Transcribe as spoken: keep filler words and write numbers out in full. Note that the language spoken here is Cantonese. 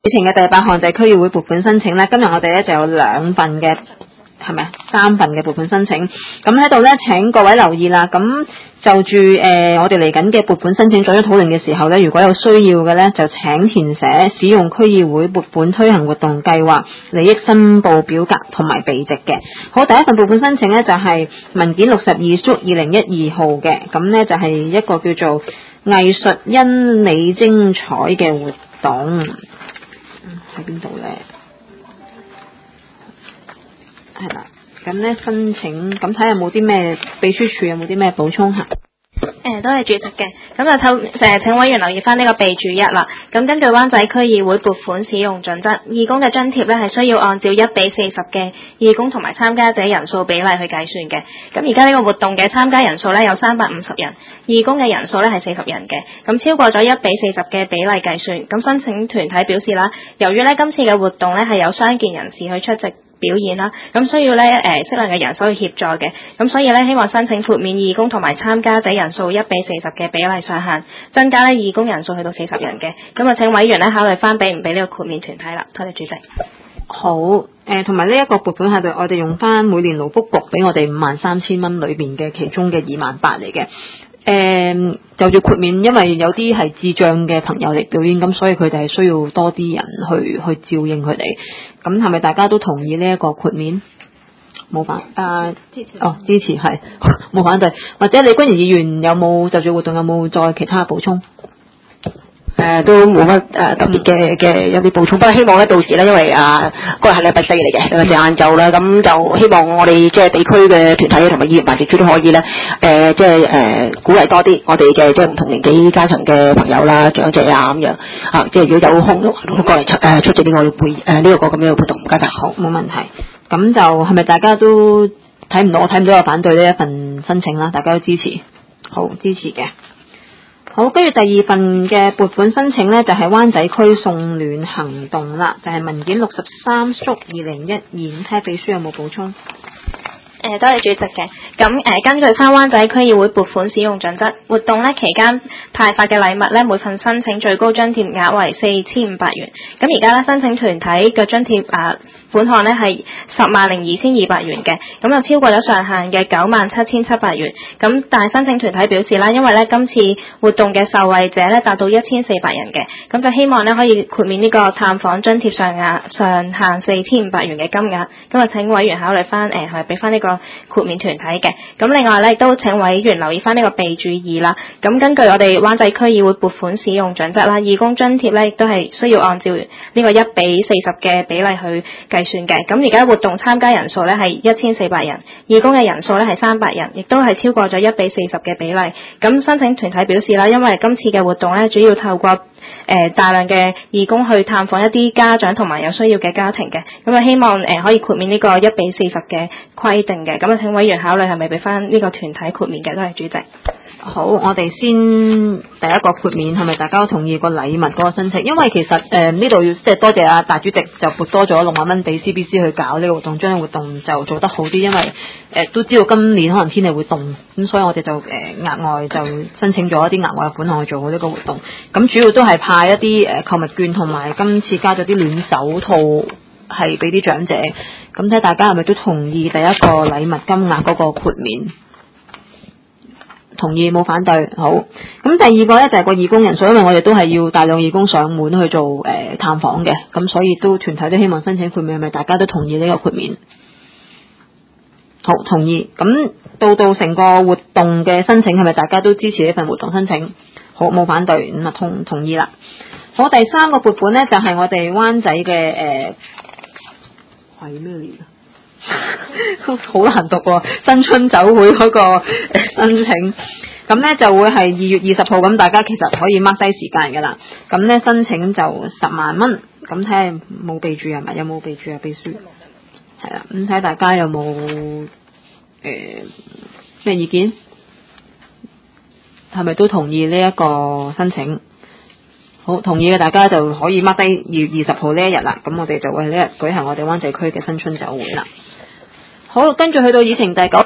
議程嘅第八項就係區議會撥款申請咧。今日我哋咧就有兩份嘅，係咪三份嘅撥款申請？咁喺度咧，請各位留意啦。咁就住誒、呃，我哋嚟緊嘅撥款申請作咗討論嘅時候咧，如果有需要嘅咧，就請填寫使用區議會撥款推行活動計劃利益申報表格同埋備值嘅。好，第一份撥款申請咧就係、是、文件六十二縮二零一二號嘅，咁咧就係、是、一個叫做藝術因你精彩嘅活動。喺邊度咧？係啦。咁咧申請，咁睇下有冇啲咩秘書處有冇啲咩補充下？ 誒，都係主席嘅，咁就透誒請委員留意翻呢個備註一啦。咁根據灣仔區議會撥款使用準則，義工嘅津貼咧係需要按照一比四十嘅義工同埋參加者人數比例去計算嘅。咁而家呢個活動嘅參加人數咧有三百五十人，義工嘅人數咧係四十人嘅。咁超過咗一比四十嘅比例計算，咁申請團體表示啦，由於咧今次嘅活動咧係有傷健人士去出席表演啦，咁需要咧誒適量嘅人手去協助嘅，咁所以咧希望申請豁免義工同埋參加者人數一比四十嘅比例上限，增加咧義工人數去到四十人嘅，咁啊請委員咧考慮翻俾唔俾呢個豁免團體啦。多謝主席。 好，誒同埋呢一個撥款係對我哋用翻每年勞福局俾我哋五萬三千蚊裏邊嘅其中嘅二萬八嚟嘅。誒、嗯、就要豁免，因為有啲係智障嘅朋友嚟表演，咁所以佢哋係需要多啲人去去照應佢哋。咁係咪大家都同意呢一個豁免？冇反啊，支持哦，支持係冇反對。或者李君賢議員有冇就住活動有冇再其他補充？ 誒、呃、都冇乜誒特別嘅嘅有啲補充，不過希望咧到時咧，因為啊嗰日係禮拜四嚟嘅，禮拜四晏晝啦，咁就希望我哋即係地區嘅團體同埋議員辦事處都可以咧，誒即係誒鼓勵多啲我哋嘅即係唔同年紀階層嘅朋友啦、長者啊咁樣啊，即係如果有空都過嚟出誒出席呢個會誒呢個咁樣嘅活動，唔該晒。 好，冇問題。咁就係咪大家都睇唔到？我睇唔到有反對呢一份申請啦，大家都支持，好支持嘅。好，跟住第二份嘅撥款申請呢，就係、是、灣仔區送暖行動啦，就係、是、文件六十三縮二零一二，睇下秘書有冇補充？ 誒、呃，多謝主席嘅。咁誒、呃，根據翻灣仔區議會撥款使用準則，活動咧期間派發嘅禮物咧，每份申請最高津貼額為四千五百元。咁而家咧申請團體嘅津貼啊款項咧係十萬零二千二百元嘅，咁就超過咗上限嘅九萬七千七百元。咁但係申請團體表示啦，因為咧今次活動嘅受惠者咧達到一千四百人嘅，咁就希望咧可以豁免呢個探訪津貼上額上限四千五百元嘅金額。咁啊請委員考慮翻誒係俾翻呢個豁免團體嘅。咁另外咧亦都請委員留意翻呢個備註二啦。咁根據我哋灣仔區議會撥款使用準則啦，義工津貼咧亦都係需要按照呢個一比四十嘅比例去計算嘅。咁而家活動參加人數咧係一千四百人，義工嘅人數咧係三百人，亦都係超過咗一比四十嘅比例。咁申請團體表示啦，因為今次嘅活動咧主要透過誒、呃、大量嘅義工去探訪一啲家長同埋有需要嘅家庭嘅，咁啊希望誒、呃、可以豁免呢個一比四十嘅規定嘅。咁啊請委員考慮係咪俾翻呢個團體豁免嘅？都係主席。 好，我哋先第一個豁免係咪大家都同意個禮物嗰個申請？因為其實誒呢度要即係多謝阿大主席就撥多咗六萬蚊俾 C B C 去搞呢個活動，將個活動就做得好啲。因為誒、呃、都知道今年可能天氣會凍，咁所以我哋就誒、呃、額外就申請咗一啲額外嘅款項去做好呢個活動。咁主要都係派一啲誒購物券，同埋今次加咗啲暖手套係俾啲長者。咁睇大家係咪都同意第一個禮物金額嗰個豁免？同意，冇反對。好，咁第二個咧就係、是、個義工人數，因為我哋都係要大量義工上門去做誒、呃、探訪嘅，咁所以都團體都希望申請豁免，係咪大家都同意呢個豁免？好，同意。咁到到成個活動嘅申請係咪大家都支持呢份活動申請？好，冇反對，咁啊同同意啦。好，第三個撥款咧就係、是、我哋灣仔嘅誒係咩嚟㗎？好難讀喎、哦！新春酒會嗰個申請，咁咧就會係二月二十號，咁大家其實可以 mark 低時間噶啦。咁咧申請就十萬蚊，咁睇下冇備註係咪？有冇備註啊？秘書係啦，咁睇下大家有冇誒咩意見？係咪都同意呢一個申請？好，同意嘅大家就可以 mark 低二月二十號呢一日啦。咁我哋就會呢日舉行我哋灣仔區嘅新春酒會啦。好，跟住去到議程第九。